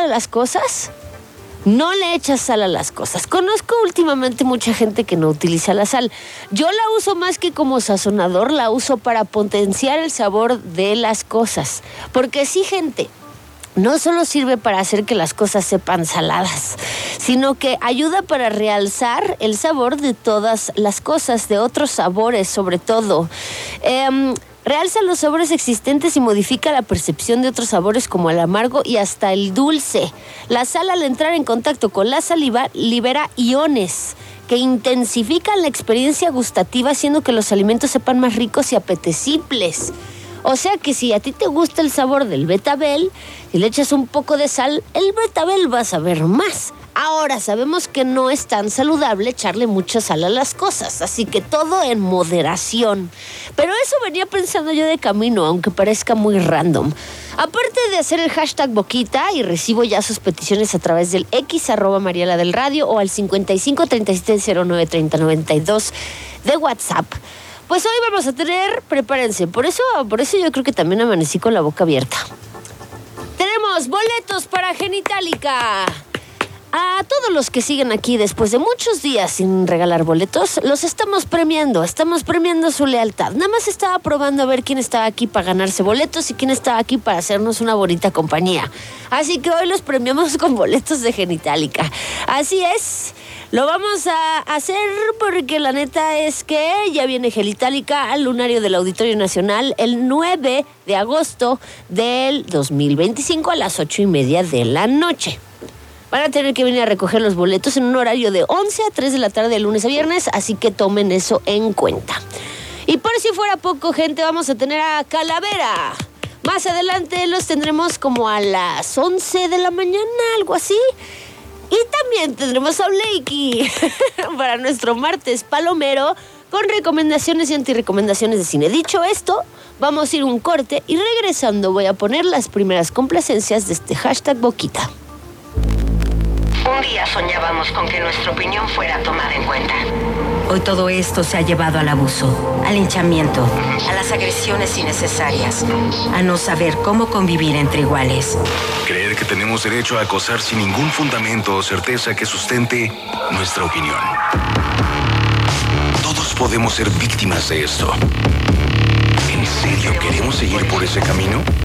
las cosas? No le echas sal a las cosas. Conozco últimamente mucha gente que no utiliza la sal. Yo la uso más que como sazonador, la uso para potenciar el sabor de las cosas. Porque sí, gente, no solo sirve para hacer que las cosas sepan saladas, sino que ayuda para realzar el sabor de todas las cosas, de otros sabores sobre todo. Realza los sabores existentes y modifica la percepción de otros sabores como el amargo y hasta el dulce. La sal, al entrar en contacto con la saliva, libera iones que intensifican la experiencia gustativa, haciendo que los alimentos sepan más ricos y apetecibles. O sea que si a ti te gusta el sabor del betabel y le echas un poco de sal, el betabel va a saber más. Ahora, sabemos que no es tan saludable echarle mucha sal a las cosas, así que todo en moderación. Pero eso venía pensando yo de camino, aunque parezca muy random. Aparte de hacer el hashtag Boquita, y recibo ya sus peticiones a través del X @Mariela del Radio o al 55 37 09 30 92 de WhatsApp. Pues hoy vamos a tener, prepárense, por eso yo creo que también amanecí con la boca abierta. Tenemos boletos para Genitalica. A todos los que siguen aquí después de muchos días sin regalar boletos, los estamos premiando su lealtad. Nada más estaba probando a ver quién estaba aquí para ganarse boletos y quién estaba aquí para hacernos una bonita compañía. Así que hoy los premiamos con boletos de Genitalica. Así es, lo vamos a hacer porque la neta es que ya viene Genitalica al lunario del Auditorio Nacional el 9 de agosto del 2025 a las 8:30 de la noche. Van a tener que venir a recoger los boletos en un horario de 11 a 3 de la tarde de lunes a viernes, así que tomen eso en cuenta. Y por si fuera poco, gente, vamos a tener a Calavera. Más adelante los tendremos como a las 11 de la mañana, algo así. Y también tendremos a Blakey para nuestro martes palomero con recomendaciones y antirrecomendaciones de cine. Dicho esto, vamos a ir un corte y regresando voy a poner las primeras complacencias de este hashtag Boquita. Un día soñábamos con que nuestra opinión fuera tomada en cuenta. Hoy todo esto se ha llevado al abuso, al linchamiento, a las agresiones innecesarias, a no saber cómo convivir entre iguales. Creer que tenemos derecho a acosar sin ningún fundamento o certeza que sustente nuestra opinión. Todos podemos ser víctimas de esto. ¿En serio queremos seguir por ese camino?